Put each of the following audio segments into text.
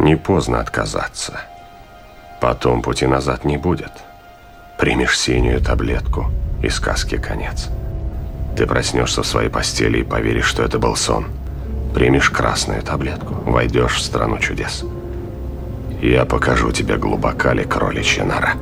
Не поздно отказаться. Потом пути назад не будет. Примешь синюю таблетку, и сказке конец. Ты проснешься в своей постели и поверишь, что это был сон. Примешь красную таблетку, войдешь в страну чудес. Я покажу тебе, глубока ли кроличья нора.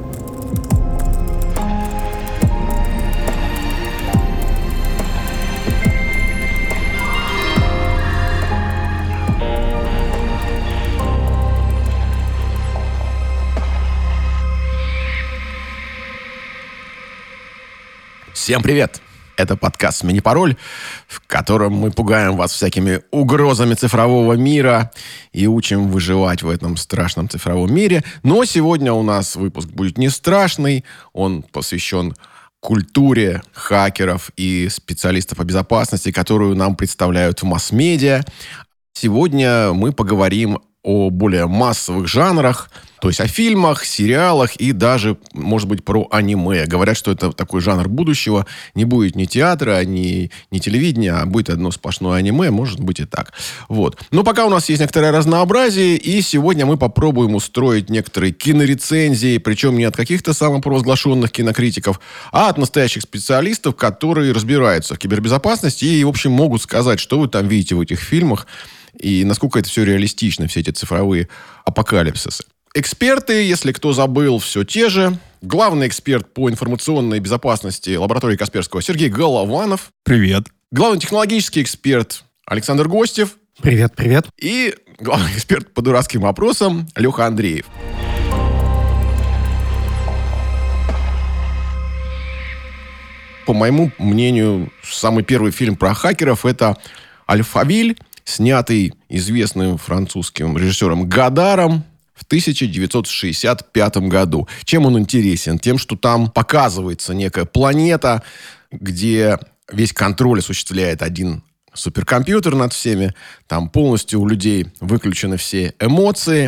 Всем привет! Это подкаст «Мини-пароль», в котором мы пугаем вас всякими угрозами цифрового мира и учим выживать в этом страшном цифровом мире. Но сегодня у нас выпуск будет не страшный, он посвящен культуре хакеров и специалистов по безопасности, которую нам представляют в масс-медиа. Сегодня мы поговорим о более массовых жанрах, то есть о фильмах, сериалах и даже, может быть, про аниме. Говорят, что это такой жанр будущего. Не будет ни театра, ни телевидения, а будет одно сплошное аниме. Может быть и так. Вот. Но пока у нас есть некоторое разнообразие, и сегодня мы попробуем устроить некоторые кинорецензии, причем не от каких-то самопровозглашенных кинокритиков, а от настоящих специалистов, которые разбираются в кибербезопасности и, в общем, могут сказать, что вы там видите в этих фильмах, и насколько это все реалистично, все эти цифровые апокалипсисы. Эксперты, если кто забыл, все те же. Главный эксперт по информационной безопасности лаборатории Касперского Сергей Голованов. Привет. Главный технологический эксперт Александр Гостев. Привет, привет. И главный эксперт по дурацким вопросам Леха Андреев. По моему мнению, самый первый фильм про хакеров — это «Альфавиль», снятый известным французским режиссером Гадаром в 1965 году. Чем он интересен? Тем, что там показывается некая планета, где весь контроль осуществляет один суперкомпьютер над всеми. Там полностью у людей выключены все эмоции.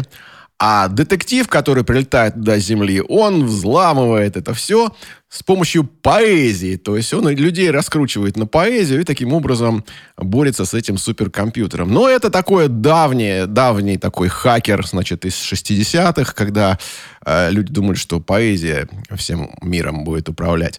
А детектив, который прилетает туда с Земли, он взламывает это все с помощью поэзии. То есть он людей раскручивает на поэзию и таким образом борется с этим суперкомпьютером. Но это такой давний такой хакер, значит, из 60-х, когда люди думали, что поэзия всем миром будет управлять.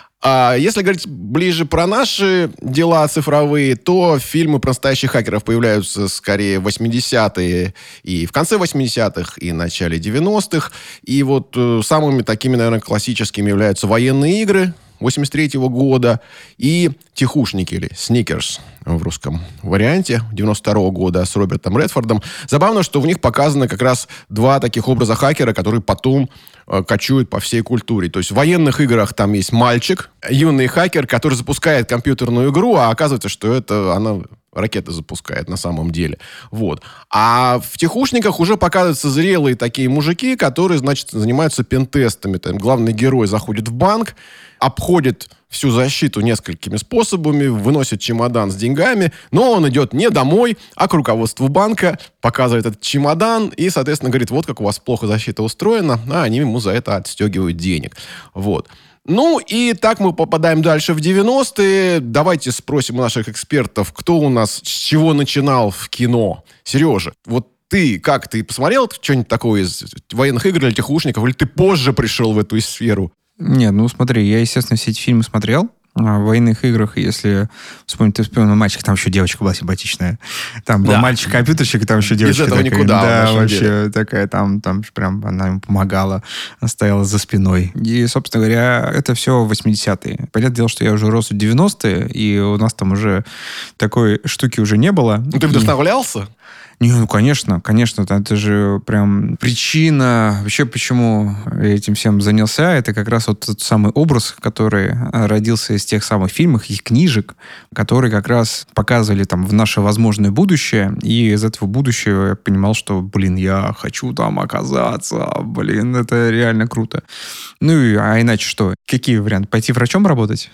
А если говорить ближе про наши дела цифровые, то фильмы про настоящих хакеров появляются скорее в 80-е и в конце 80-х, и в начале 90-х. И вот самыми такими, наверное, классическими являются военные игры 83-го года и «Тихушники» или «Сникерс» в русском варианте 92-го года с Робертом Редфордом. Забавно, что в них показаны как раз два таких образа хакера, которые потом кочуют по всей культуре. То есть в военных играх там есть мальчик, юный хакер, который запускает компьютерную игру, а оказывается, что это она ракеты запускает на самом деле. Вот. А в «Тихушниках» уже показываются зрелые такие мужики, которые, значит, занимаются пентестами. Там главный герой заходит в банк, обходит всю защиту несколькими способами, выносит чемодан с деньгами, но он идет не домой, а к руководству банка, показывает этот чемодан и, соответственно, говорит, вот как у вас плохо защита устроена, а они ему за это отстегивают денег. Вот. Ну, и так мы попадаем дальше в 90-е. Давайте спросим у наших экспертов, кто у нас с чего начинал в кино. Сережа, вот ты посмотрел что-нибудь такое из военных игр или «Тихушников», или ты позже пришел в эту сферу? Нет, ну смотри, я, естественно, все эти фильмы смотрел. В военных играх, если вспомнить, ты вспомнил мальчик, там еще девочка была симпатичная. Там был мальчик-компьютерщик, там еще девочка. Без этого такая, никуда. Да, вообще деле. Такая, там прям она ему помогала, стояла за спиной. И, собственно говоря, это все 80-е. Понятное дело, что я уже рос в 90-е, и у нас там уже такой штуки уже не было. Ну, ты вдохновлялся? Не, ну, конечно. Это же прям причина вообще, почему я этим всем занялся. Это как раз вот тот самый образ, который родился из тех самых фильмов и книжек, которые как раз показывали там в наше возможное будущее. И из этого будущего я понимал, что, я хочу там оказаться. Это реально круто. Ну, а иначе что? Какие варианты? Пойти врачом работать?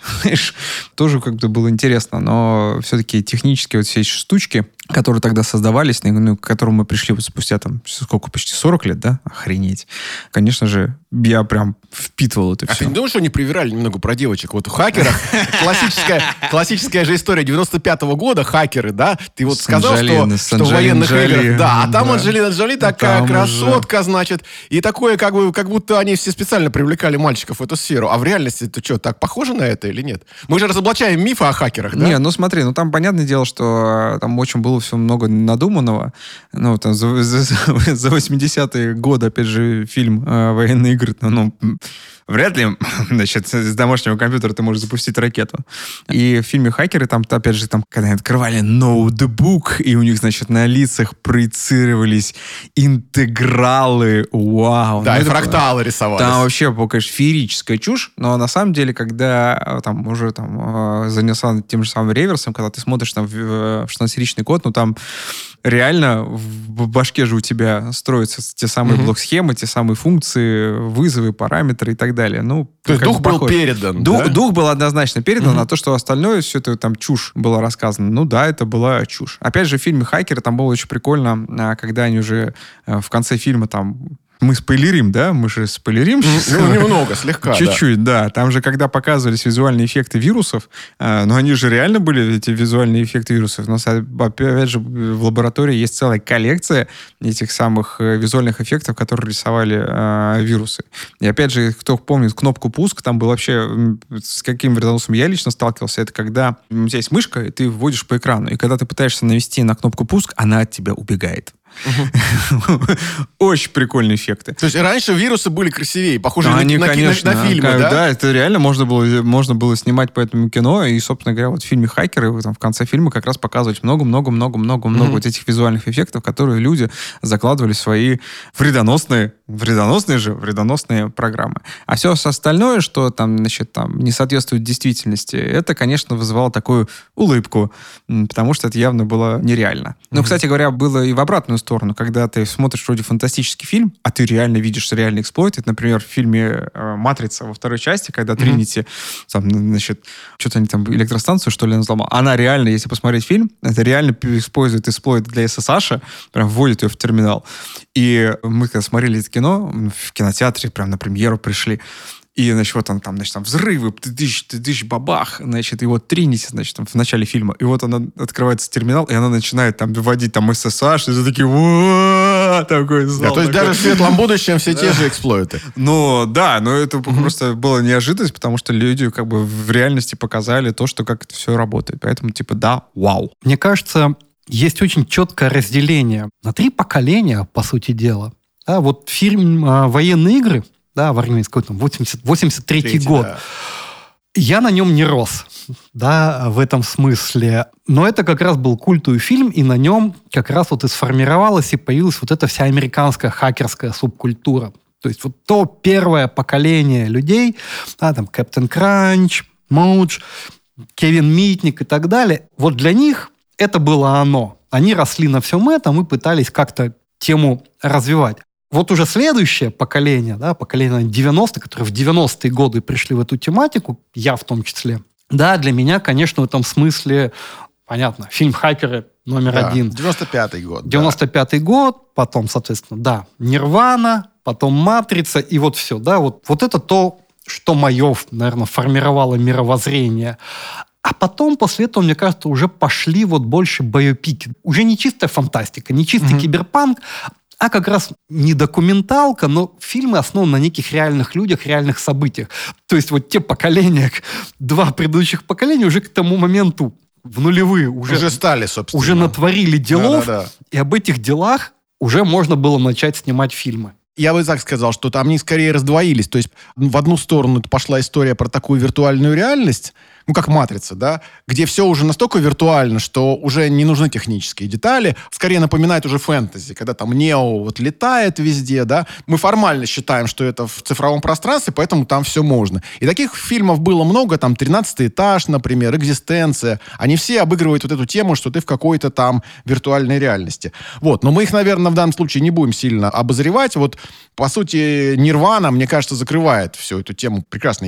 Тоже как-то было интересно. Но все-таки технически вот все эти штучки, которые тогда создавались, к которым мы пришли вот спустя почти 40 лет, да? Охренеть. Конечно же, я прям впитывал это А все. ты не думаешь, что они привирали немного про девочек? Вот в «Хакерах» классическая же история 95-го года, «Хакеры», да? Ты вот сказал, что в военных играх... Да, а там Анджелина Джоли такая красотка, значит. И такое, как будто они все специально привлекали мальчиков в эту сферу. А в реальности это что, так похоже на это или нет? Мы же разоблачаем мифы о хакерах, да? Не, ну смотри, ну там понятное дело, что там очень было все много надуманного. Ну, там за 80-е годы, опять же, фильм «Военные игры», ну, вряд ли, значит, с домашнего компьютера ты можешь запустить ракету. И в фильме «Хакеры» там, опять же, там, когда они открывали ноутбук, и у них, значит, на лицах проецировались интегралы. Вау. Да, ну, и фракталы рисовались. Там вообще, конечно, феерическая чушь, но на самом деле, когда там уже там занялся тем же самым реверсом, когда ты смотришь там в 16-ричный код, ну там реально в башке же у тебя строятся те самые блок-схемы, те самые функции, вызовы, параметры и так далее. Ну, то есть дух был передан, да? Дух был однозначно передан, а то, что остальное, все это там чушь была рассказана. Ну да, это была чушь. Опять же, в фильме «Хакеры» там было очень прикольно, когда они уже в конце фильма там... Мы спойлерим, да? Мы же спойлерим сейчас. Ну, немного, слегка, чуть-чуть, да. Там же, когда показывались визуальные эффекты вирусов, ну, они же реально были, эти визуальные эффекты вирусов. У нас, опять же, в лаборатории есть целая коллекция этих самых визуальных эффектов, которые рисовали вирусы. И, опять же, кто помнит кнопку «Пуск», там был вообще... С каким вредоносом я лично сталкивался, это когда у тебя есть мышка, и ты вводишь по экрану. И когда ты пытаешься навести на кнопку «Пуск», она от тебя убегает. Очень прикольные эффекты. То есть раньше вирусы были красивее, похожи на фильмы, да? Да, это реально можно было снимать по этому кино. И, собственно говоря, вот в фильме «Хакеры» там, в конце фильма как раз показывать много-много-много-много вот этих визуальных эффектов, которые люди закладывали в свои вредоносные программы. А все остальное, что там, значит, там не соответствует действительности, это, конечно, вызывало такую улыбку, потому что это явно было нереально. Но, кстати говоря, было и в обратную сторону, когда ты смотришь вроде фантастический фильм, а ты реально видишь реальный эксплойт. Это, например, в фильме «Матрица» во второй части, когда Тринити, там, значит, что-то они там электростанцию, что ли, взломал. Она реально, если посмотреть фильм, это реально использует эксплойт для SSH, прям вводит ее в терминал. И мы, когда смотрели это кино, в кинотеатре, прям на премьеру пришли, и, значит, вот он там, значит, там взрывы, тыдыщ, бабах, значит, и вот Тринити, значит, там в начале фильма. И вот она открывается терминал, и она начинает там вводить там SSH, и все такие, такой зал. То есть даже в светлом будущем все те же эксплойты. Ну, да, но это просто была неожиданность, потому что люди как бы в реальности показали то, что как это все работает. Поэтому, типа, да, вау. Мне кажется, есть очень четкое разделение на 3 поколения, по сути дела. Да, вот фильм «Военные игры», да, в армейской, 83-й год. Да. Я на нем не рос, да, в этом смысле. Но это как раз был культовый фильм, и на нем как раз вот и сформировалась и появилась вот эта вся американская хакерская субкультура. То есть вот то первое поколение людей, да, там Кэптен Кранч, Моудж, Кевин Митник и так далее, вот для них это было оно. Они росли на всем этом и пытались как-то тему развивать. Вот уже следующее поколение, да, поколение 90-х, которые в 90-е годы пришли в эту тематику, я в том числе, да, для меня, конечно, в этом смысле, понятно, фильм «Хакеры» номер 1. 95-й год. 95-й год, потом, соответственно, да, «Нирвана», потом «Матрица», и вот все, да, вот это то, что мое, наверное, формировало мировоззрение. А потом, после этого, мне кажется, уже пошли вот больше байопики. Уже не чистая фантастика, не чистый киберпанк, а как раз не документалка, но фильмы основаны на неких реальных людях, реальных событиях. То есть вот те поколения, 2 предыдущих поколения уже к тому моменту в нулевые уже стали, собственно. Уже натворили делов, и об этих делах уже можно было начать снимать фильмы. Я бы так сказал, что там они скорее раздвоились. То есть в одну сторону пошла история про такую виртуальную реальность, ну, как «Матрица», да, где все уже настолько виртуально, что уже не нужны технические детали. Скорее напоминает уже фэнтези, когда там Нео вот летает везде, да. Мы формально считаем, что это в цифровом пространстве, поэтому там все можно. И таких фильмов было много, там «13-й этаж», например, «Экзистенция». Они все обыгрывают вот эту тему, что ты в какой-то там виртуальной реальности. Вот, но мы их, наверное, в данном случае не будем сильно обозревать. Вот, по сути, «Нирвана», мне кажется, закрывает всю эту тему. Прекрасный фильм.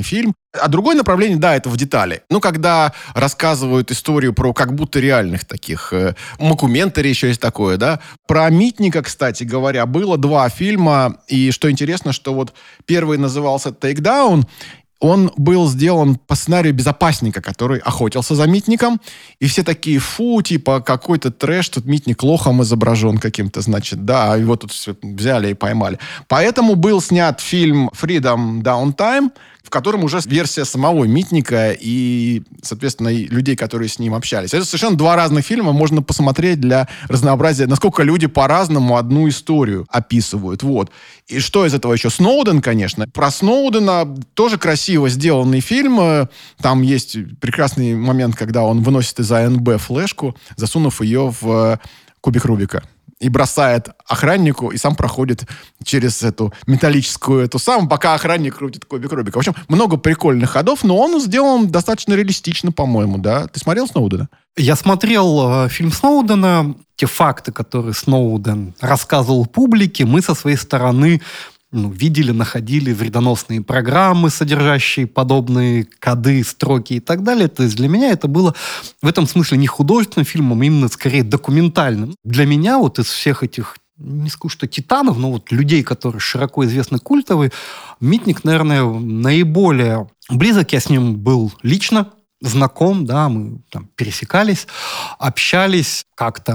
А другое направление, да, это в детали. Ну, когда рассказывают историю про как будто реальных таких... Мокументари еще есть такое, да. Про Митника, кстати говоря, было 2 фильма. И что интересно, что вот первый назывался «Takedown», он был сделан по сценарию безопасника, который охотился за Митником. И все такие, фу, типа, какой-то трэш, тут Митник лохом изображен каким-то, значит, да, его тут все взяли и поймали. Поэтому был снят фильм «Freedom Downtime», в котором уже версия самого Митника и, соответственно, и людей, которые с ним общались. Это совершенно 2 разных фильма, можно посмотреть для разнообразия, насколько люди по-разному одну историю описывают. Вот. И что из этого еще? Сноуден, конечно. Про Сноудена тоже красиво сделанный фильм. Там есть прекрасный момент, когда он выносит из АНБ флешку, засунув ее в кубик Рубика. И бросает охраннику, и сам проходит через эту металлическую пока охранник крутит кубик Рубика. В общем, много прикольных ходов, но он сделан достаточно реалистично, по-моему, да? Ты смотрел Сноудена? Я смотрел фильм Сноудена. Те факты, которые Сноуден рассказывал публике, мы со своей стороны видели, находили вредоносные программы, содержащие подобные коды, строки и так далее. То есть для меня это было в этом смысле не художественным фильмом, а именно скорее документальным. Для меня вот из всех этих, не скажу, что титанов, но вот людей, которые широко известны, культовые, Митник, наверное, наиболее близок. Я с ним был лично знаком, да, мы там пересекались, общались как-то.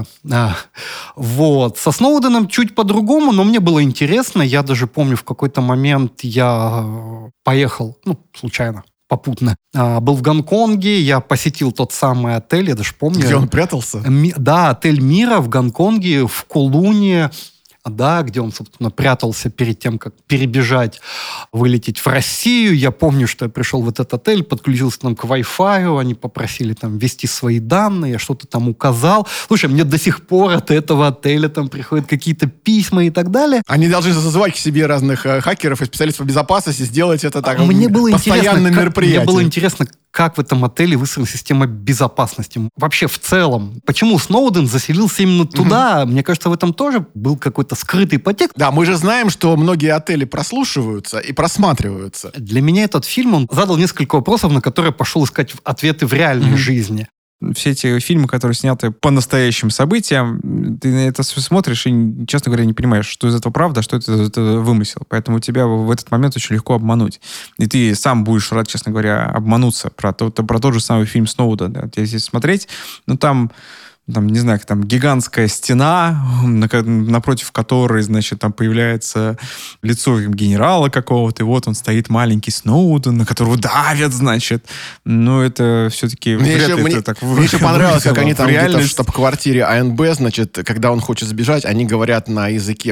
Вот. Со Сноуденом чуть по-другому, но мне было интересно. Я даже помню, в какой-то момент я поехал, случайно, попутно. Был в Гонконге, я посетил тот самый отель, я даже помню. Где он прятался? Да, отель «Мира» в Гонконге, в Кулуне, да, где он, собственно, прятался перед тем, как перебежать, вылететь в Россию. Я помню, что я пришел в этот отель, подключился там к Wi-Fi, они попросили там ввести свои данные, я что-то там указал. Слушай, мне до сих пор от этого отеля там приходят какие-то письма и так далее. Они должны зазывать к себе разных хакеров и специалистов по безопасности, сделать это так мне было постоянным мероприятием. Мне было интересно, как в этом отеле выстроена система безопасности. Вообще, в целом, почему Сноуден заселился именно туда? Мне кажется, в этом тоже был какой-то скрытый подтекст. Да, мы же знаем, что многие отели прослушиваются и просматриваются. Для меня этот фильм, он задал несколько вопросов, на которые я пошел искать ответы в реальной жизни. Все эти фильмы, которые сняты по настоящим событиям, ты на это смотришь и, честно говоря, не понимаешь, что из этого правда, а что это вымысел. Поэтому тебя в этот момент очень легко обмануть. И ты сам будешь рад, честно говоря, обмануться про тот же самый фильм Сноуда. Да. Если смотреть, там, не знаю, там гигантская стена, напротив которой, значит, там появляется лицо генерала какого-то, и вот он стоит, маленький Сноуден, на которого давят, значит. Но это все-таки мне еще понравилось, как они там где-то в штаб-квартире АНБ, значит, когда он хочет сбежать, они говорят на языке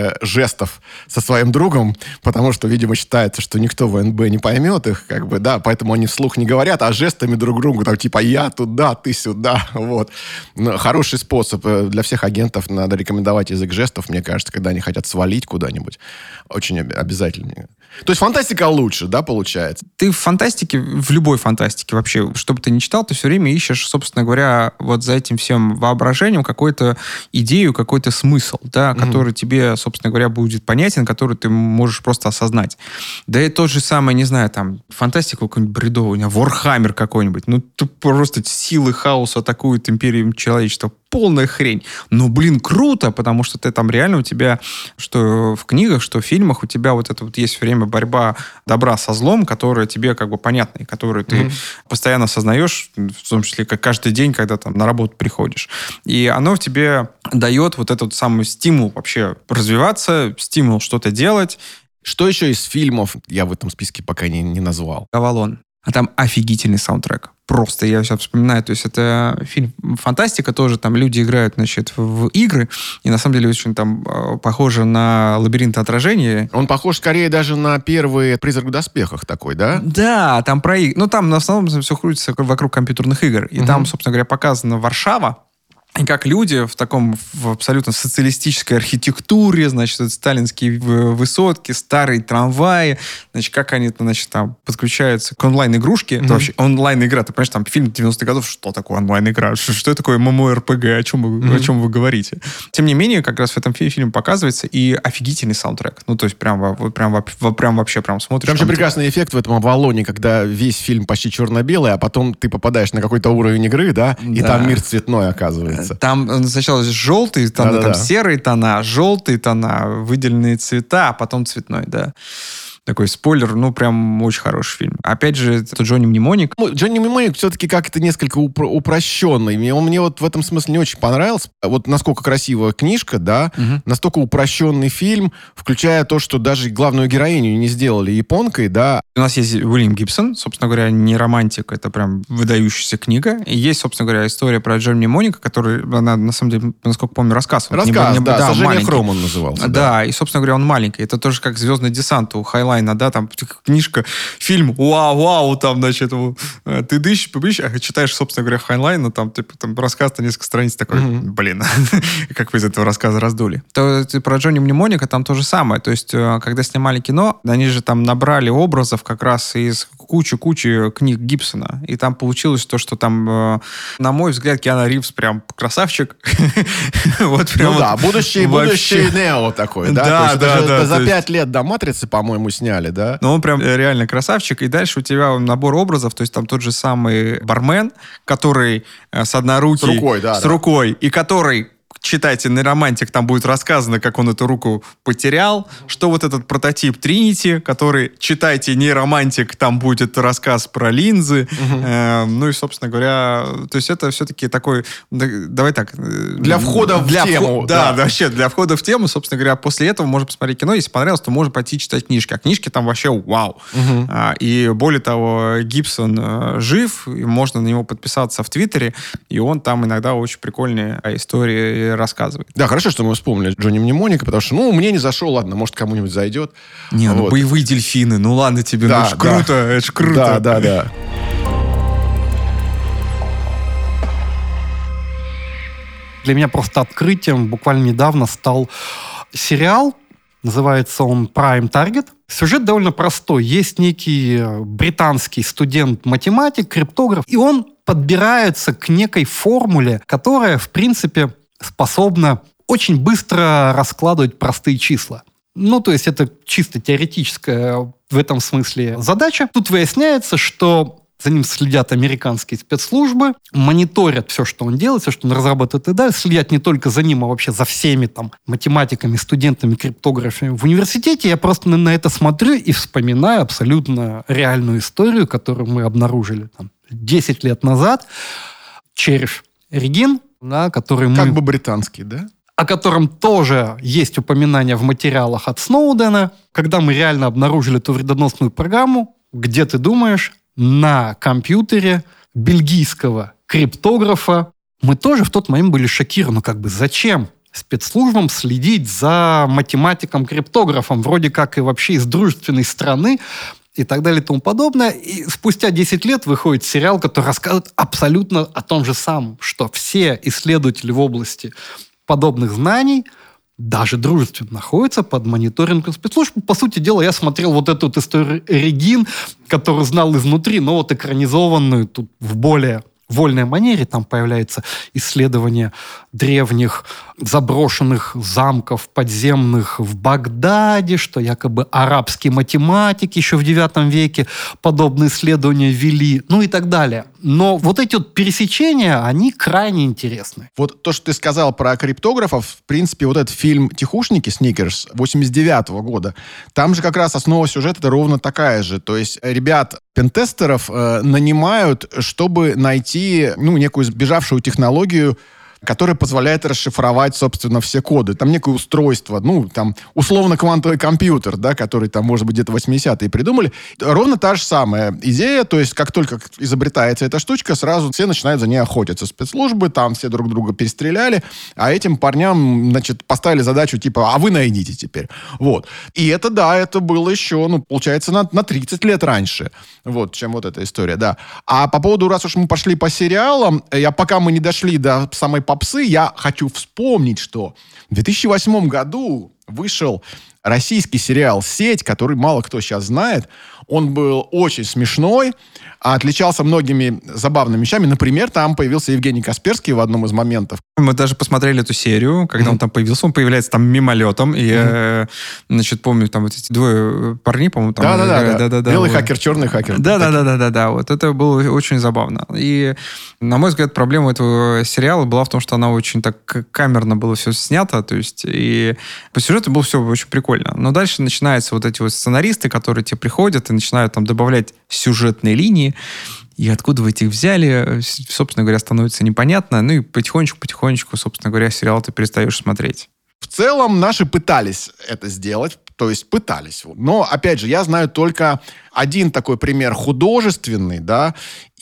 жестов со своим другом, потому что, видимо, считается, что никто в АНБ не поймет их, да, поэтому они вслух не говорят, а жестами друг другу, там, типа, я туда, ты сюда, вот. Хороший способ. Для всех агентов надо рекомендовать язык жестов, мне кажется, когда они хотят свалить куда-нибудь. Очень обязательно. То есть фантастика лучше, да, получается? Ты в фантастике, в любой фантастике вообще, что бы ты ни читал, ты все время ищешь, собственно говоря, вот за этим всем воображением какую-то идею, какой-то смысл, да, который тебе, собственно говоря, будет понятен, который ты можешь просто осознать. Да и тот же самый, не знаю, там, фантастика какой-нибудь бредовый, Warhammer какой-нибудь, просто силы хаоса атакуют империю человечества. Полная хрень. Но, круто, потому что ты там реально у тебя, что в книгах, что в фильмах, у тебя вот это вот есть время борьба добра со злом, которая тебе как бы понятна, и которую ты постоянно осознаешь, в том числе как каждый день, когда там на работу приходишь. И оно в тебе дает вот этот самый стимул вообще развиваться, стимул что-то делать. Что еще из фильмов я в этом списке пока не назвал? «Авалон». А там офигительный саундтрек. Просто я сейчас вспоминаю, то есть это фильм фантастика, тоже там люди играют, значит, в игры, и на самом деле очень там похоже на «Лабиринт отражения». Он похож скорее даже на первый «Призрак в доспехах» такой, да? Да, там про игры. Там в основном все крутится вокруг компьютерных игр. И там, собственно говоря, показана Варшава, И как люди в абсолютно социалистической архитектуре, значит, сталинские высотки, старые трамваи, значит, как они, значит, там подключаются к онлайн-игрушке. Это вообще онлайн-игра. Ты понимаешь, там фильм 90-х годов, что такое онлайн-игра? Что такое MMORPG? О чем вы говорите? Тем не менее, как раз в этом фильме показывается и офигительный саундтрек. Ну, то есть прям вообще смотришь. Там же прекрасный эффект в этом Авалоне, когда весь фильм почти черно-белый, а потом ты попадаешь на какой-то уровень игры, да, и там мир цветной оказывается. Там сначала желтые тона, там серые тона, желтые тона, выделенные цвета, а потом цветной, да. Такой спойлер, ну, прям очень хороший фильм. Опять же, это Джонни Мнемоник. Джонни Мнемоник все-таки как-то несколько упрощенный. Мне вот в этом смысле не очень понравился. Вот насколько красивая книжка, да, настолько упрощенный фильм, включая то, что даже главную героиню не сделали японкой, да. У нас есть Уильям Гибсон, собственно говоря, не романтик, это прям выдающаяся книга. И есть, собственно говоря, история про Джонни Мнемоника, который, она, на самом деле, насколько помню, рассказывала. Да, «Сожжение Хром» он назывался. Да, и, собственно говоря, он маленький. Это тоже как «Звездный десант» у Хайлайна, да, там книжка, фильм, вау, там, значит, ты дышишь, читаешь, собственно говоря, Хайнлайна, там, типа, там рассказ на несколько страниц такой, блин, как вы из этого рассказа раздули. То про Джонни Мнемоника там то же самое. То есть, когда снимали кино, они же там набрали образов как раз из кучи книг Гибсона. И там получилось то, что там, на мой взгляд, Киану Ривз прям красавчик. Вот прям. Ну да, будущий Нео такой, да? Да. За 5 лет до «Матрицы», по-моему, сняли, да? Ну, он прям реально красавчик. И дальше у тебя набор образов, то есть там тот же самый бармен, который с однорукий... С рукой, и который... Читайте «Нейромантик», там будет рассказано, как он эту руку потерял, что вот этот прототип Тринити, который, читайте «Нейромантик», там будет рассказ про линзы. Ну и, собственно говоря, то есть это все-таки такой, давай так... Для входа в тему. Да, вообще, для входа в тему, собственно говоря, после этого можно посмотреть кино, если понравилось, то можно пойти читать книжки. А книжки там вообще вау. И более того, Гибсон жив, и можно на него подписаться в Твиттере, и он там иногда очень прикольные истории рассказывает. Да, хорошо, что мы вспомнили Джонни Мнемоника, потому что, мне не зашел, ладно, может, кому-нибудь зайдет. Не, вот. Боевые дельфины, ладно тебе, да, круто, это ж круто. Да. Для меня просто открытием буквально недавно стал сериал, называется он Prime Target. Сюжет довольно простой. Есть некий британский студент-математик, криптограф, и он подбирается к некой формуле, которая, в принципе, способна очень быстро раскладывать простые числа. Ну, то есть это чисто теоретическая в этом смысле задача. Тут выясняется, что за ним следят американские спецслужбы, мониторят все, что он делает, все, что он разрабатывает и далее, следят не только за ним, а вообще за всеми там математиками, студентами, криптографами в университете. Я просто на это смотрю и вспоминаю абсолютно реальную историю, которую мы обнаружили там 10 лет назад. Червь Регин, да, который мы... Как бы британский, да? О котором тоже есть упоминания в материалах от Сноудена, когда мы реально обнаружили эту вредоносную программу, где, ты думаешь, на компьютере бельгийского криптографа. Мы тоже в тот момент были шокированы. Зачем спецслужбам следить за математиком-криптографом, вроде как и вообще из дружественной страны, и так далее и тому подобное. И спустя 10 лет выходит сериал, который рассказывает абсолютно о том же самом, что все исследователи в области подобных знаний, даже дружественно, находятся под мониторингом спецслужб. По сути дела, я смотрел вот эту историю Регин, которую знал изнутри, но вот экранизованную тут в более вольной манере. Там появляется исследование древних заброшенных замков подземных в Багдаде, что якобы арабские математики еще в IX веке подобные исследования вели, ну и так далее. Но вот эти вот пересечения, они крайне интересны. Вот то, что ты сказал про криптографов, в принципе, вот этот фильм «Тихушники» Сникерс 89-го года, там же как раз основа сюжета ровно такая же. То есть ребят, пентестеров нанимают, чтобы найти некую сбежавшую технологию, которая позволяет расшифровать, собственно, все коды. Там некое устройство, там, условно-квантовый компьютер, да, который там, может быть, где-то 80-е придумали. Ровно та же самая идея, то есть как только изобретается эта штучка, сразу все начинают за ней охотиться. Спецслужбы, там все друг друга перестреляли, а этим парням, поставили задачу типа, а вы найдите теперь. Вот. И это было еще, получается, на 30 лет раньше, чем вот эта история, да. А по поводу, раз уж мы пошли по сериалам, пока мы не дошли до самой попсы, я хочу вспомнить, что в 2008 году вышел российский сериал «Сеть», который мало кто сейчас знает. Он был очень смешной, отличался многими забавными вещами. Например, там появился Евгений Касперский в одном из моментов. Мы даже посмотрели эту серию, когда он там появился. Он появляется там мимолетом. И я, значит, помню, там вот эти двое парней, по-моему, там... Да-да-да. Белый хакер, черный хакер. Да. Вот это было очень забавно. И, на мой взгляд, проблема этого сериала была в том, что она очень так камерно было все снято. То есть, и по сюжету было все очень прикольно. Но дальше начинаются вот эти вот сценаристы, которые тебе приходят и начинают там добавлять сюжетные линии. И откуда вы этих взяли, собственно говоря, становится непонятно. Ну и потихонечку, собственно говоря, сериал ты перестаешь смотреть. В целом наши пытались это сделать, то есть пытались. Но, опять же, я знаю только один такой пример художественный, да,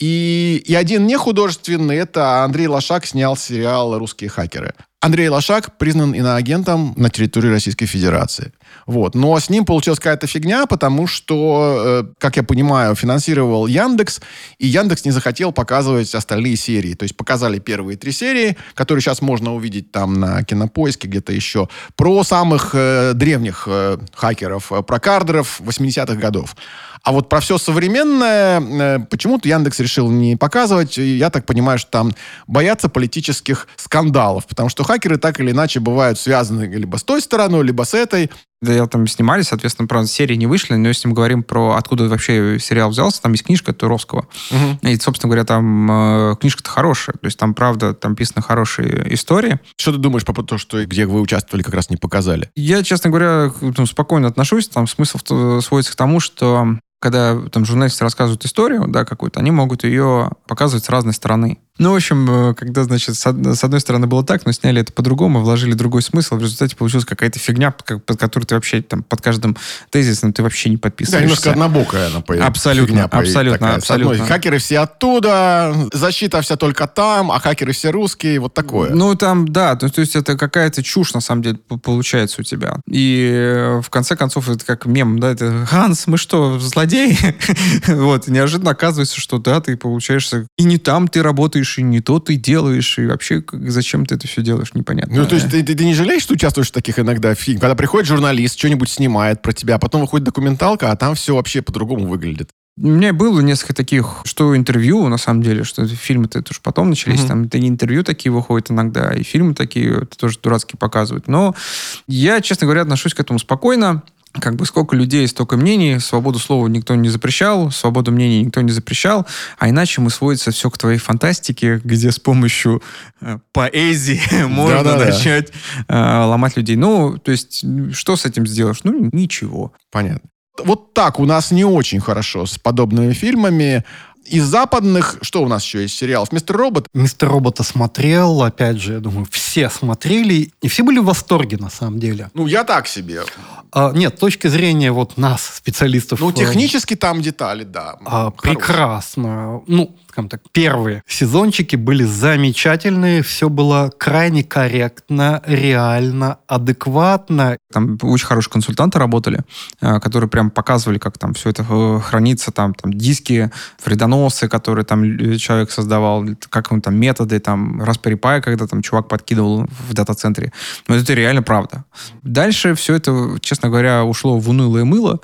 и один не художественный, это Андрей Лошак снял сериал «Русские хакеры». Андрей Лошак признан иноагентом на территории Российской Федерации. Вот. Но с ним получилась какая-то фигня, потому что, как я понимаю, финансировал Яндекс, и Яндекс не захотел показывать остальные серии. То есть показали первые 3 серии, которые сейчас можно увидеть там на Кинопоиске, где-то еще, про самых древних хакеров, про кардеров 80-х годов. А вот про все современное почему-то Яндекс решил не показывать. И я так понимаю, что там боятся политических скандалов, потому что хакеры так или иначе бывают связаны либо с той стороной, либо с этой. Да, там снимали, соответственно, правда, серии не вышли, но если мы говорим про откуда вообще сериал взялся, там есть книжка Туровского. И, собственно говоря, там книжка-то хорошая. То есть там, правда, там писаны хорошие истории. Что ты думаешь по поводу того, что где вы участвовали, как раз не показали? Я, честно говоря, спокойно отношусь. Там смысл сводится к тому, что когда там журналисты рассказывают историю, да, какую-то, они могут ее показывать с разной стороны. Ну, в общем, когда, значит, с одной стороны было так, но сняли это по-другому, вложили другой смысл, в результате получилась какая-то фигня, под которую ты вообще там под каждым тезисом ты вообще не подписываешься. Да, немножко однобокая она появилась. Абсолютно. Хакеры все оттуда, защита вся только там, а хакеры все русские, вот такое. Ну, там, да, то есть это какая-то чушь, на самом деле, получается у тебя. И в конце концов, это как мем, да, это «Ганс, мы что, злодеи?» Вот, неожиданно оказывается, что да, ты получаешься, и не там ты работаешь, и не то ты делаешь, и вообще зачем ты это все делаешь, непонятно. Ну, то есть ты не жалеешь, что участвуешь в таких иногда фильмах? Когда приходит журналист, что-нибудь снимает про тебя, а потом выходит документалка, а там все вообще по-другому выглядит. У меня было несколько таких, что интервью, на самом деле, что фильмы-то это уж потом начались, там это не интервью такие выходят иногда, и фильмы такие это тоже дурацкие показывают. Но я, честно говоря, отношусь к этому спокойно. Как бы сколько людей, столько мнений, свободу слова никто не запрещал, свободу мнений никто не запрещал, а иначе мы сводится все к твоей фантастике, где с помощью поэзии можно начать ломать людей. Ну, то есть, что с этим сделаешь? Ну, ничего. Понятно. Вот так у нас не очень хорошо с подобными фильмами. Из западных, что у нас еще есть сериалов? «Мистер Робот». «Мистер Робота» смотрел, опять же, я думаю, все смотрели, и все были в восторге, на самом деле. Ну, я так себе. Нет, с точки зрения вот нас, специалистов... Ну, технически там детали, да. Прекрасно. Ну, скажем так, первые сезончики были замечательные, все было крайне корректно, реально, адекватно. Там очень хорошие консультанты работали, которые прям показывали, как там все это хранится, там диски, вредоносы, которые там человек создавал, как он там методы, там Raspberry Pi, когда там чувак подкидывал в дата-центре. Но это реально правда. Дальше все это, честно говоря, ушло в унылое мыло,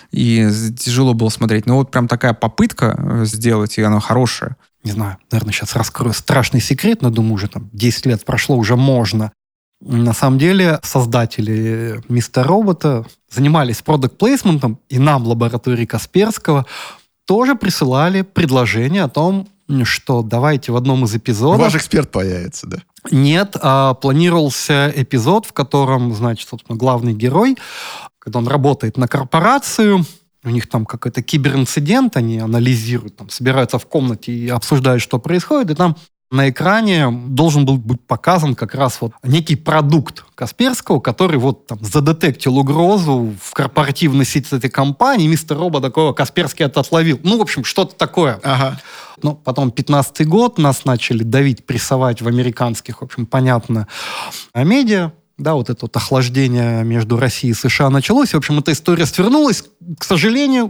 и тяжело было смотреть. Но вот прям такая попытка сделать, и она хорошая. Не знаю, наверное, сейчас раскрою страшный секрет, но думаю, уже там 10 лет прошло, уже можно. На самом деле создатели «Мистера Робота» занимались продакт-плейсментом, и нам, в лаборатории Касперского, тоже присылали предложение о том, что давайте в одном из эпизодов... Ваш эксперт появится, да? Нет, планировался эпизод, в котором, значит, собственно, главный герой, когда он работает на корпорацию, у них там какой-то киберинцидент, они анализируют, там, собираются в комнате и обсуждают, что происходит, и там на экране должен был быть показан как раз вот некий продукт Касперского, который вот там задетектил угрозу в корпоративной сети этой компании. Мистер Робот такого Касперский это отловил. Ну, в общем, что-то такое. Ага. Ну, потом 15-й год нас начали давить, прессовать в американских, в общем, понятно, медиа. да, вот это вот охлаждение между Россией и США началось. В общем, эта история свернулась. К сожалению,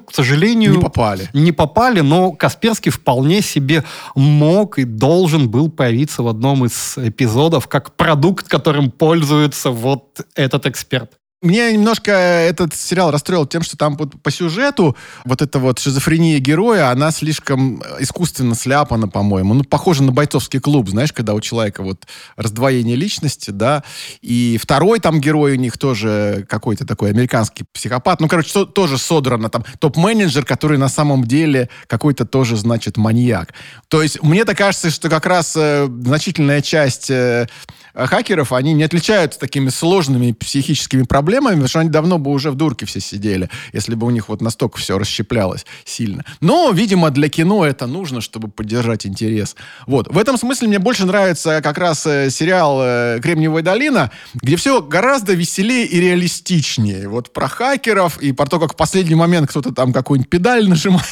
не попали, но Касперский вполне себе мог и должен был появиться в одном из эпизодов как продукт, которым пользуется вот этот эксперт. Меня немножко этот сериал расстроил тем, что там по сюжету вот эта вот шизофрения героя, она слишком искусственно сляпана, по-моему. Ну, похоже на бойцовский клуб, знаешь, когда у человека вот раздвоение личности, да. И второй там герой у них тоже какой-то такой американский психопат. Ну, короче, тоже содрано там топ-менеджер, который на самом деле какой-то тоже, значит, маньяк. То есть мне-то кажется, что как раз значительная часть хакеров, они не отличаются такими сложными психическими проблемами, потому что они давно бы уже в дурке все сидели, если бы у них вот настолько все расщеплялось сильно. Но, видимо, для кино это нужно, чтобы поддержать интерес. Вот. В этом смысле мне больше нравится как раз сериал «Кремниевая долина», где все гораздо веселее и реалистичнее. Вот про хакеров и про то, как в последний момент кто-то там какую-нибудь педаль нажимает.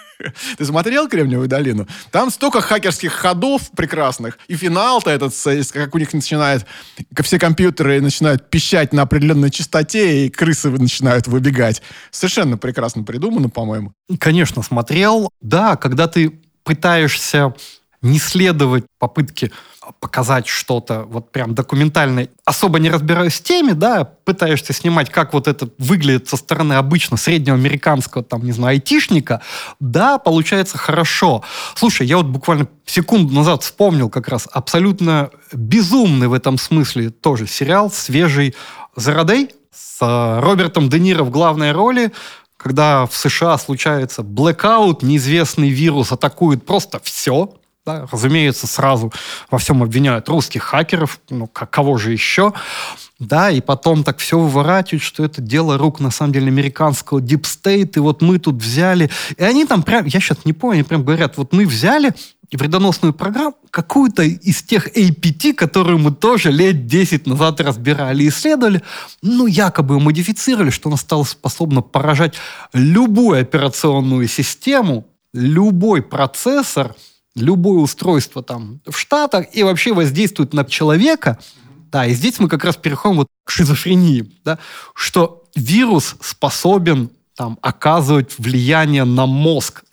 Ты смотрел «Кремниевую долину»? Там столько хакерских ходов прекрасных. И финал-то этот, как у них начинает... Все компьютеры начинают пищать на определенной частоте, и крысы начинают выбегать. Совершенно прекрасно придумано, по-моему. Конечно, смотрел. Да, когда ты пытаешься не следовать попытке показать что-то вот прям документальное, особо не разбираясь в теме, да, пытаешься снимать, как вот это выглядит со стороны обычно среднего американского, там, не знаю, айтишника, да, получается хорошо. Слушай, я вот буквально секунду назад вспомнил как раз абсолютно безумный в этом смысле тоже сериал, свежий «The Raid» с Робертом Де Ниро в главной роли, когда в США случается блэкаут, неизвестный вирус атакует просто все. Да, разумеется, сразу во всем обвиняют русских хакеров, ну, кого же еще, да, и потом так все выворачивают, что это дело рук, на самом деле, американского Deep State, и вот мы тут взяли, и они там прям, я сейчас не помню, они прям говорят, вот мы взяли вредоносную программу, какую-то из тех APT, которую мы тоже лет 10 назад разбирали и исследовали, ну, якобы модифицировали, что она стала способна поражать любую операционную систему, любой процессор, любое устройство там в Штатах и вообще воздействует на человека. Да, и здесь мы как раз переходим вот к шизофрении, да, что вирус способен там оказывать влияние на мозг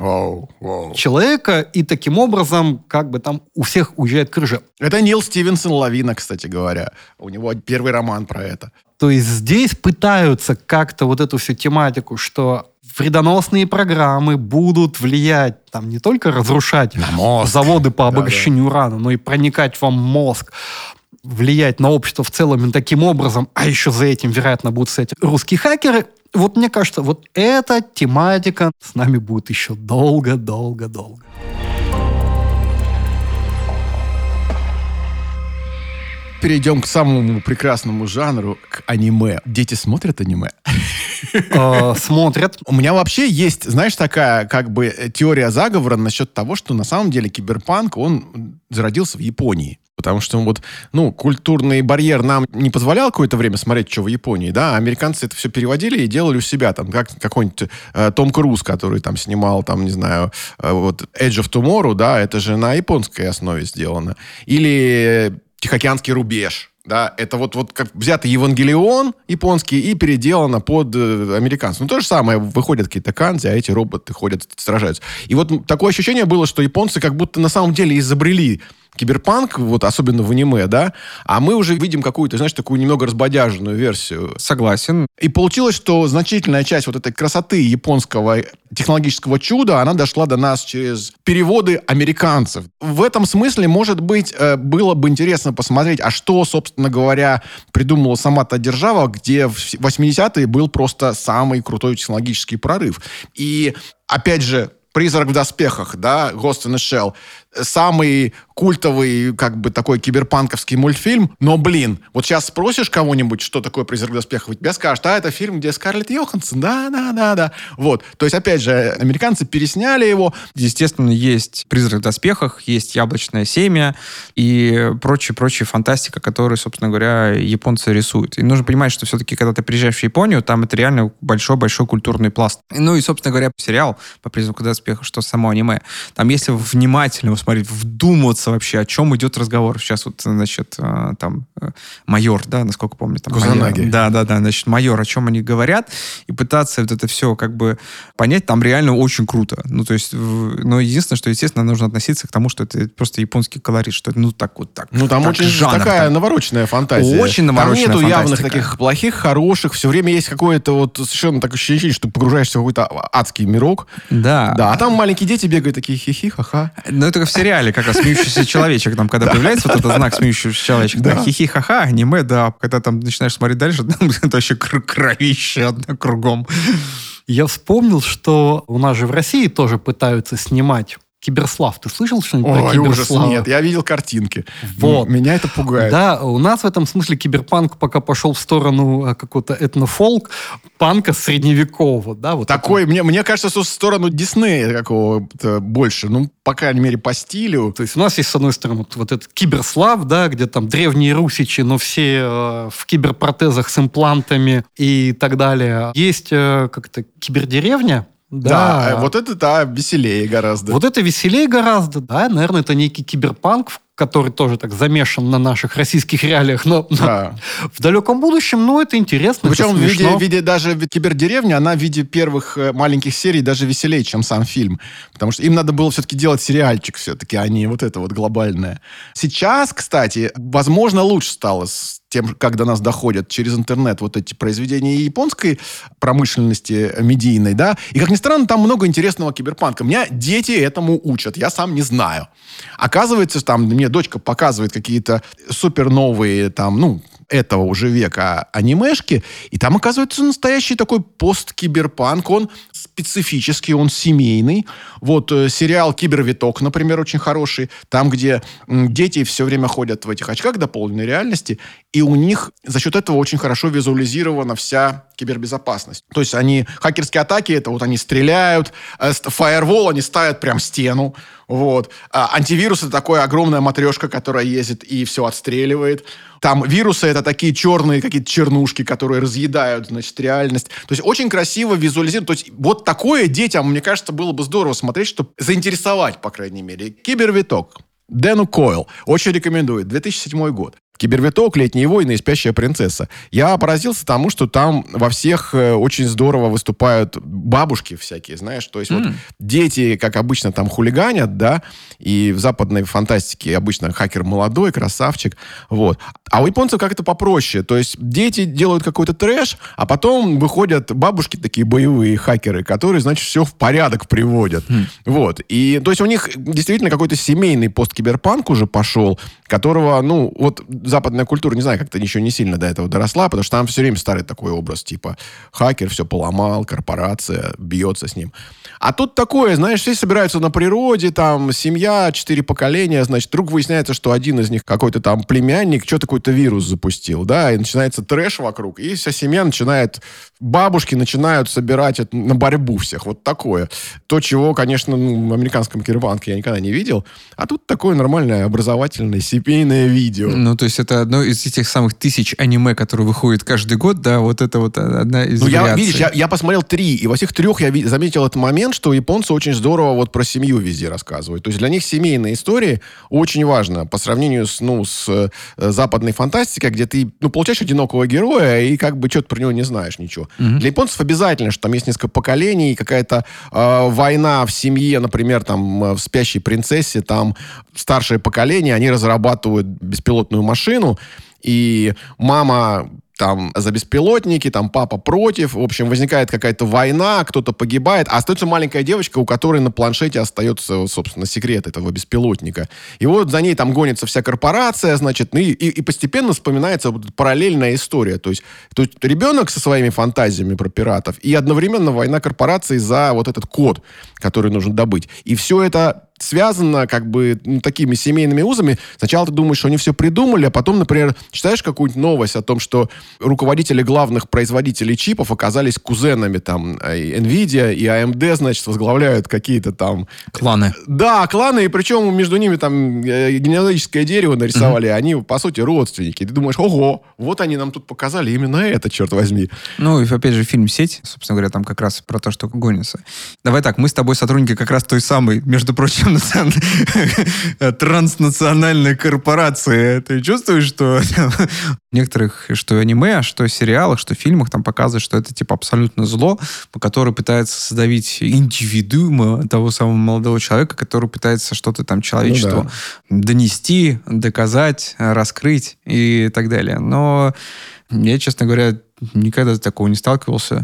человека, и таким образом как бы там у всех уезжает крыша. Это Нил Стивенсон Лавина, кстати говоря. У него первый роман про это. То есть здесь пытаются как-то вот эту всю тематику, что вредоносные программы будут влиять, там, не только разрушать заводы по обогащению урана, но и проникать вам в мозг, влиять на общество в целом и таким образом, а еще за этим, вероятно, будут стоять русские хакеры. Вот мне кажется, вот эта тематика с нами будет еще долго-долго-долго. Перейдем к самому прекрасному жанру, к аниме. Дети смотрят аниме? Смотрят. У меня вообще есть, знаешь, такая как бы теория заговора насчет того, что на самом деле киберпанк, он зародился в Японии. Потому что вот, ну, культурный барьер нам не позволял какое-то время смотреть, что в Японии, да, а американцы это все переводили и делали у себя, там, как какой-нибудь Том Круз, который там снимал, там, не знаю, вот Edge of Tomorrow, да, это же на японской основе сделано. Или Тихоокеанский рубеж. Да, это вот как взятый Евангелион японский и переделано под американцев. Ну, то же самое, выходят какие-то канзи, а эти роботы ходят, сражаются. И вот такое ощущение было, что японцы как будто на самом деле изобрели киберпанк, вот особенно в аниме, да, а мы уже видим какую-то, знаешь, такую немного разбодяженную версию. Согласен. И получилось, что значительная часть вот этой красоты японского технологического чуда, она дошла до нас через переводы американцев. В этом смысле, может быть, было бы интересно посмотреть, а что, собственно говоря, придумала сама та держава, где в 80-е был просто самый крутой технологический прорыв. И, опять же, «Призрак в доспехах», да, «Ghost in the Shell», самый культовый, как бы, такой киберпанковский мультфильм. Но, блин, вот сейчас спросишь кого-нибудь, что такое «Призрак в доспехах», тебе скажут, это фильм, где Скарлетт Йоханссон, да. Вот. То есть, опять же, американцы пересняли его. Естественно, есть «Призрак в доспехах», есть «Яблочное семя» и прочая фантастика, которую, собственно говоря, японцы рисуют. И нужно понимать, что все-таки, когда ты приезжаешь в Японию, там это реально большой-большой культурный пласт. Ну и, собственно говоря, сериал по «Призраку в доспехах», что само аниме. Там, если внимательно смотреть, вдуматься разобраться вообще, о чем идет разговор. Сейчас вот, значит, там майор, да, насколько помню. Там Кузанаги. Да, значит, майор, о чем они говорят, и пытаться вот это все как бы понять, там реально очень круто. Ну, то есть, но единственное, что, естественно, нужно относиться к тому, что это просто японский колорит, что это, ну, так вот так. Ну, там так, очень жанр, такая так. навороченная фантазия. Очень навороченная там нету явных фантастика. таких плохих, хороших. Все время есть какое-то вот совершенно такое ощущение, что ты погружаешься в какой-то адский мирок. Да. Да, а там маленькие дети бегают такие хихи, ха-ха. Ну, это в сериале, как раз смеющийся человечек, там, когда появляется вот этот знак смеющийся человечек, да, хихи-ха-ха, аниме, да, когда там начинаешь смотреть дальше, там это вообще кровище одно кругом. Я вспомнил, что у нас же в России тоже пытаются снимать Киберслав. Ты слышал что-нибудь про Ой, ужас, Киберслава? нет, я видел картинки. Вот. Меня это пугает. Да, у нас в этом смысле киберпанк пока пошел в сторону какого-то этнофолк, панка средневекового. Да, вот Такой, мне кажется, что в сторону Диснея какого-то больше. Ну, по крайней мере, по стилю. То есть у нас есть, с одной стороны, вот этот Киберслав, да, где там древние русичи, но все в киберпротезах с имплантами и так далее. Есть как-то кибердеревня. Да, вот это, да, веселее гораздо. Вот это веселее гораздо, да. Наверное, это некий киберпанк, который тоже так замешан на наших российских реалиях, но Да. в далеком будущем, ну, это интересно, Причем это в смешно. виде даже кибердеревни, она в виде первых маленьких серий даже веселее, чем сам фильм. Потому что им надо было все-таки делать сериальчик все-таки, а не вот это вот глобальное. Сейчас, кстати, возможно, лучше стало с тем, как до нас доходят через интернет вот эти произведения японской промышленности медийной, да. И, как ни странно, там много интересного киберпанка. Меня дети этому учат, я сам не знаю. Оказывается, там мне дочка показывает какие-то супер новые, там, ну, этого уже века анимешки, и там, оказывается, настоящий такой посткиберпанк, он специфический, он семейный. Вот сериал «Кибервиток», например, очень хороший, там, где дети все время ходят в этих очках дополненной реальности, и у них за счет этого очень хорошо визуализирована вся кибербезопасность. То есть они, хакерские атаки, это вот они стреляют, фаервол они ставят прям в стену, вот. Антивирус — это такая огромная матрешка, которая ездит и все отстреливает. Там вирусы — это такие черные какие-то чернушки, которые разъедают, значит, реальность. То есть очень красиво визуализировано. То есть вот такое детям, мне кажется, было бы здорово смотреть, чтобы заинтересовать, по крайней мере. «Кибервиток». Дэну Койл. Очень рекомендую. 2007 год. «Кибервиток», «Летние войны» и «Спящая принцесса». Я поразился тому, что там во всех очень здорово выступают бабушки всякие, знаешь. То есть вот дети, как обычно, там хулиганят, да, и в западной фантастике обычно хакер молодой, красавчик, вот. А у японцев как-то попроще. То есть дети делают какой-то трэш, а потом выходят бабушки такие боевые хакеры, которые, значит, все в порядок приводят. Вот. И то есть у них действительно какой-то семейный посткиберпанк уже пошел, которого, ну, вот западная культура, не знаю, как-то еще не сильно до этого доросла, потому что там все время старый такой образ, типа хакер все поломал, корпорация бьется с ним. А тут такое, знаешь, все собираются на природе, там, семья, 4 поколения, значит, вдруг выясняется, что один из них какой-то там племянник, что-то какой-то вирус запустил, да, и начинается трэш вокруг, и вся семья начинает, бабушки начинают собирать это на борьбу всех, вот такое. То, чего, конечно, в американском киберпанке я никогда не видел, а тут такое нормальное образовательное семейное видео. Ну, то есть это одно из этих самых 1000 аниме, которые выходят каждый год, да, вот это вот одна из вариаций. Видишь, я посмотрел 3, и во всех 3 я заметил этот момент, что японцы очень здорово вот про семью везде рассказывают. То есть для них семейные истории очень важно по сравнению с западной фантастикой, где ты, получаешь одинокого героя и как бы что-то про него не знаешь ничего. Для японцев обязательно, что там есть несколько поколений, какая-то война в семье, например, там в «Спящей принцессе», там старшее поколение, они разрабатывают беспилотную машину, и мама там за беспилотники, там папа против. В общем, возникает какая-то война, кто-то погибает, а остается маленькая девочка, у которой на планшете остается, собственно, секрет этого беспилотника. И вот за ней там гонится вся корпорация, значит, и постепенно вспоминается вот параллельная история. То есть ребенок со своими фантазиями про пиратов и одновременно война корпораций за вот этот код, который нужно добыть. И все это связано как бы такими семейными узами. Сначала ты думаешь, что они все придумали, а потом, например, читаешь какую-нибудь новость о том, что руководители главных производителей чипов оказались кузенами, там, NVIDIA и AMD, значит, возглавляют какие-то там... Кланы. Да, кланы, и причем между ними там генеалогическое дерево нарисовали, они, по сути, родственники. И ты думаешь, ого, вот они нам тут показали именно это, черт возьми. Ну, и опять же, фильм «Сеть», собственно говоря, там как раз про то, что гонится. Давай так, мы с тобой сотрудники как раз той самой, между прочим, транснациональной корпорации. Ты чувствуешь, что в некоторых, что аниме, что сериалах, что фильмах там показывают, что это типа абсолютно зло, которое пытается создавить индивидуума того самого молодого человека, который пытается что-то там человечеству донести, доказать, раскрыть и так далее. Но я, честно говоря, никогда с такого не сталкивался,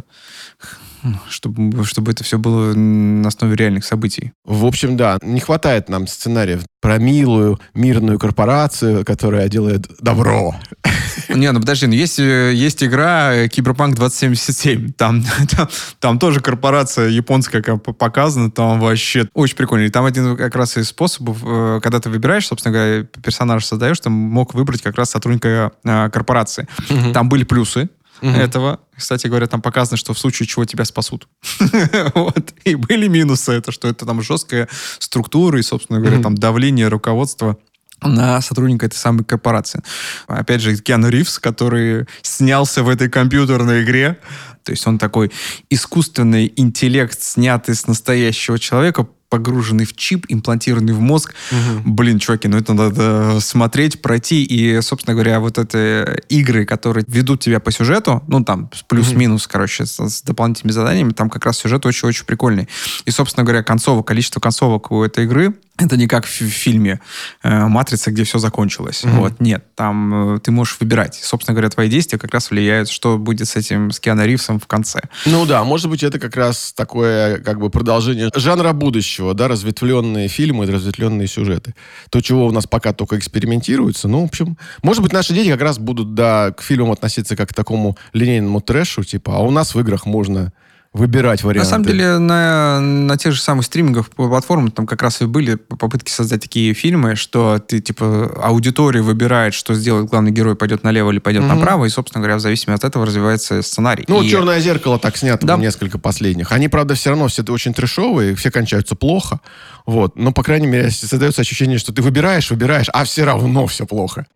чтобы это все было на основе реальных событий. В общем, да, не хватает нам сценариев про милую, мирную корпорацию, которая делает добро. Не, ну подожди, есть игра Cyberpunk 2077. Там тоже корпорация японская показана, там вообще очень прикольно. И там один как раз из способов, когда ты выбираешь, собственно говоря, персонажа создаешь, ты мог выбрать как раз сотрудника корпорации. Там были плюсы этого. Кстати говоря, там показано, что в случае чего тебя спасут. Вот. И были минусы. Это что это там жесткая структура и, собственно говоря, там давление руководства на сотрудника этой самой корпорации. Опять же, Киану Ривз, который снялся в этой компьютерной игре. То есть он такой искусственный интеллект, снятый с настоящего человека, погруженный в чип, имплантированный в мозг. Блин, чуваки, ну это надо смотреть, пройти. И, собственно говоря, вот это игры, которые ведут тебя по сюжету, ну там плюс-минус, короче, с дополнительными заданиями, там как раз сюжет очень-очень прикольный. И, собственно говоря, количество концовок у этой игры, это не как в фильме «Матрица», где все закончилось. Вот, нет, там ты можешь выбирать. Собственно говоря, твои действия как раз влияют, что будет с Киану Ривзом в конце. Ну да, может быть, это как раз такое как бы продолжение жанра будущего, да, разветвленные фильмы, разветвленные сюжеты. То, чего у нас пока только экспериментируется, ну, в общем, может быть, наши дети как раз будут, да, к фильмам относиться как к такому линейному трэшу, типа, а у нас в играх можно выбирать варианты. На самом деле, на тех же самых стриминговых платформах там как раз и были попытки создать такие фильмы, что ты, типа, аудитория выбирает, что сделает главный герой, пойдет налево или пойдет направо, и, собственно говоря, в зависимости от этого развивается сценарий. Ну, и... «Черное зеркало» так снято, да. Несколько последних. Они, правда, все равно все очень трэшовые, все кончаются плохо, вот. Но, по крайней мере, создается ощущение, что ты выбираешь, а все равно все плохо.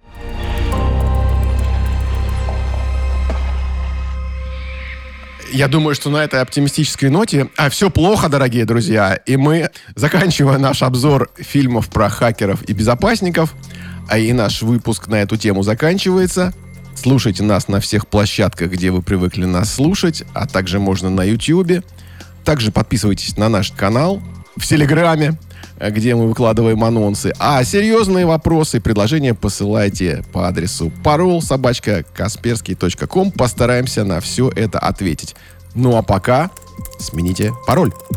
Я думаю, что на этой оптимистической ноте все плохо, дорогие друзья. И мы заканчиваем наш обзор фильмов про хакеров и безопасников. И наш выпуск на эту тему заканчивается. Слушайте нас на всех площадках, где вы привыкли нас слушать, а также можно на YouTube. Также подписывайтесь на наш канал в Телеграме, где мы выкладываем анонсы. А серьезные вопросы и предложения посылайте по адресу parol@kaspersky.com. Постараемся на все это ответить. Ну а пока смените пароль.